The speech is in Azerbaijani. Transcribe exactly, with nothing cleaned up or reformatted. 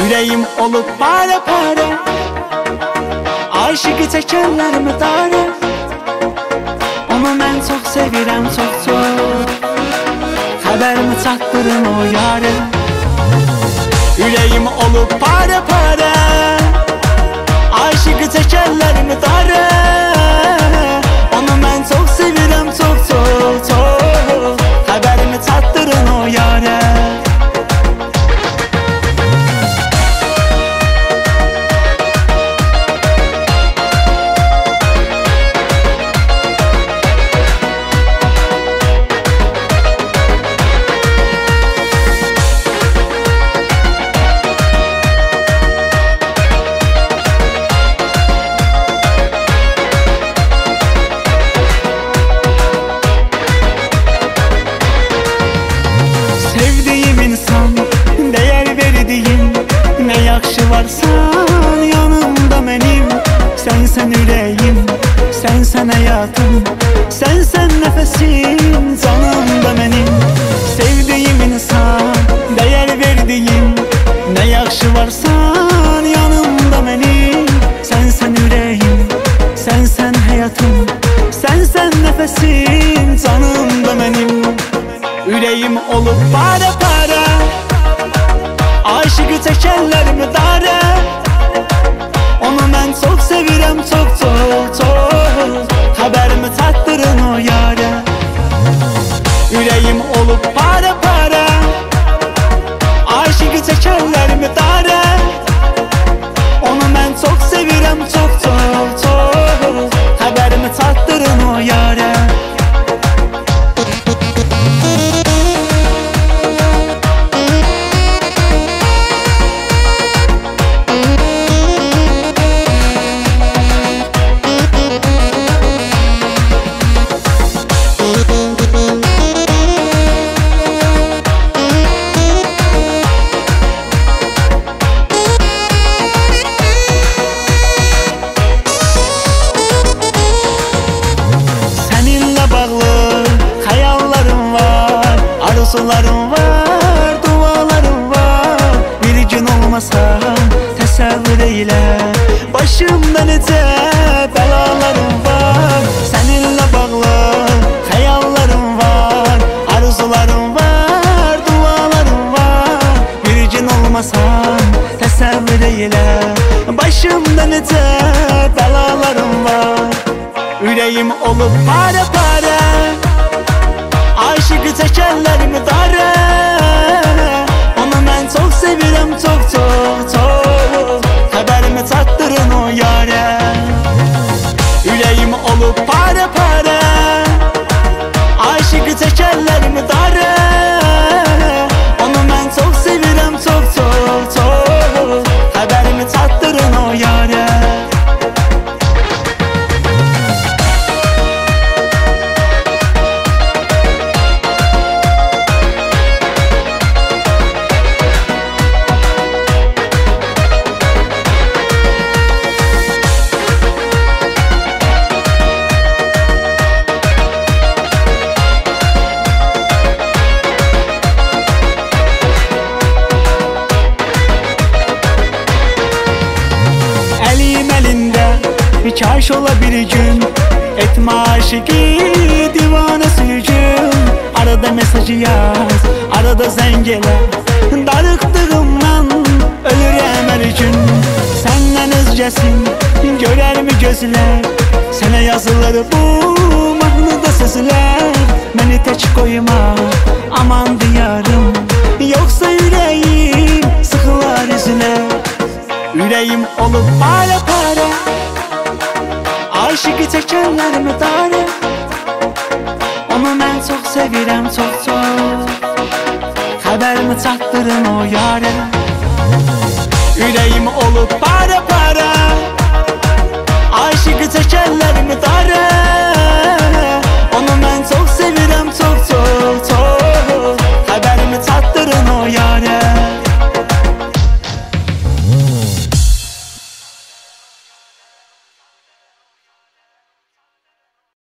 Yüreğim olup pare pare, aşıqı çəkənlərimi darə. Onu mən çox sevirəm, çox çox. Xəbərimi çatdırın o yarə. Yüreğim olup pare pare, aşıqı çəkənlərimi darə. Onu mən çox sevirəm, çox çox çox. Xəbərimi çatdırın o yarə. Varsan yanımda mənim, sənsən ürəyim, sənsən həyatım, sənsən nəfəsim, canımda mənim. Sevdiyim insan, dəyər verdiyim, nə yaxşı varsan yanımda mənim. Sənsən ürəyim, sənsən həyatım, sənsən nəfəsim, canımda mənim. Ürəyim olub para para, aşıqı çəkənlərimi darə. Onu mən çox sevirəm, çox çox çox. Xəbərimi çatdırın o yarə. Ürəyim olub para para, aşıqı çəkənlərimi darə. Onu mən çox sevirəm, çox çox çox. Xəbərimi çatdırın o yarə. Arzularım var, dualarım var. Bir gün olmasam təsəvvür eylə, başımda necə bəlalarım var. Səninlə bağlı xəyallarım var, arzularım var, dualarım var. Bir gün olmasam təsəvvür eylə, başımda necə bəlalarım var. Ürəyim olub para para, aşıqı çəkənlərimi darə. Onu mən çox sevirəm, çox çox çox. Xəbərimi çatdırın o yarə. Ürəyim olub para para, aşıqı çəkənlərimi darə. Onu mən çox sevirəm, çox çox çox. Xəbərimi çatdırın o yarə. Kaş ola bir gün, etmə aşıqı divana sürgün. Arada mesajı yaz, arada zəng elə. Darıqdığımdan ölürəm hər gün. Səndən özgəsin, görərmi gözlər? Sənə yazılır bu mahnıda sözlər. Məni tək qoyma, aman diyarım, yoxsa ürəyim sıxılar üzünə. Ürəyim olub para para, aşıqı çəkənlərimi darə. Onu mən çox sevirəm, çox çox. Xəbərimi çatdırın o yarə. Ürəyim olub para para, aşıqı çəkənlərimi darə.